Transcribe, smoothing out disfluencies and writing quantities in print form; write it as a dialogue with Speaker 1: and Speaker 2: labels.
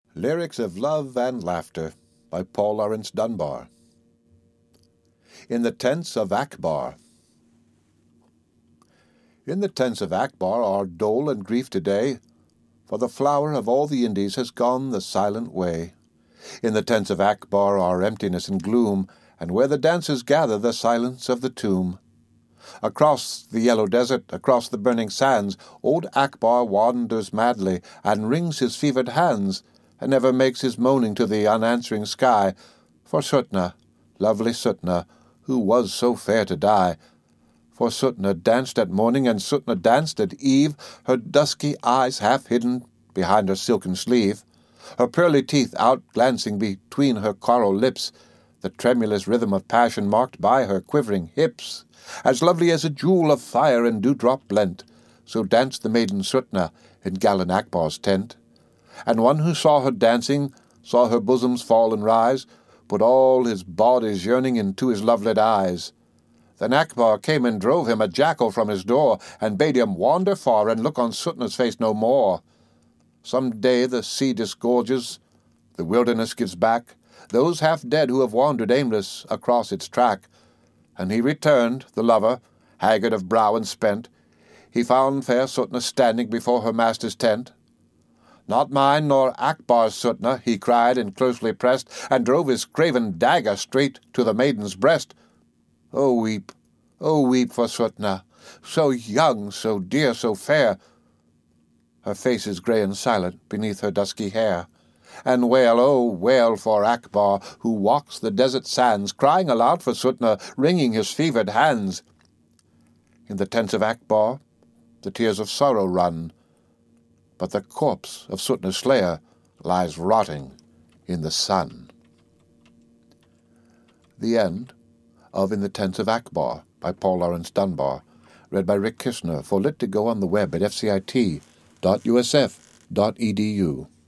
Speaker 1: Lyrics of Love and Laughter by Paul Laurence Dunbar. In the Tents of Akbar. In the tents of Akbar are dole and grief today, for the flower of all the Indies has gone the silent way. In the tents of Akbar are emptiness and gloom, and where the dancers gather the silence of the tomb. Across the yellow desert, across the burning sands, old Akbar wanders madly, and wrings his fevered hands, and never makes his moaning to the unanswering sky, for Sutna, lovely Sutna, who was so fair to die. For Sutna danced at morning, and Sutna danced at eve, her dusky eyes half hidden behind her silken sleeve, her pearly teeth out-glancing between her coral lips, the tremulous rhythm of passion marked by her quivering hips. As lovely as a jewel of fire and dewdrop blent, so danced the maiden Sutna in gallant Akbar's tent. And one who saw her dancing, saw her bosoms fall and rise, put all his body's yearning into his love-lit eyes. Then Akbar came and drove him a jackal from his door, and bade him wander far and look on Sutna's face no more. Some day the sea disgorges, the wilderness gives back those half-dead who have wandered aimless across its track. And he returned, the lover, haggard of brow and spent. He found fair Sutna standing before her master's tent. "Not mine nor Akbar's Sutna," he cried and closely pressed, and drove his craven dagger straight to the maiden's breast. Oh weep for Sutna, so young, so dear, so fair. Her face is grey and silent beneath her dusky hair. And wail, oh wail for Akbar, who walks the desert sands, crying aloud for Sutna, wringing his fevered hands. In the tents of Akbar the tears of sorrow run, but the corpse of Sutna's slayer lies rotting in the sun. The end of In the Tents of Akbar by Paul Laurence Dunbar, read by Rick Kishner for Lit2Go on the web at fcit.usf.edu.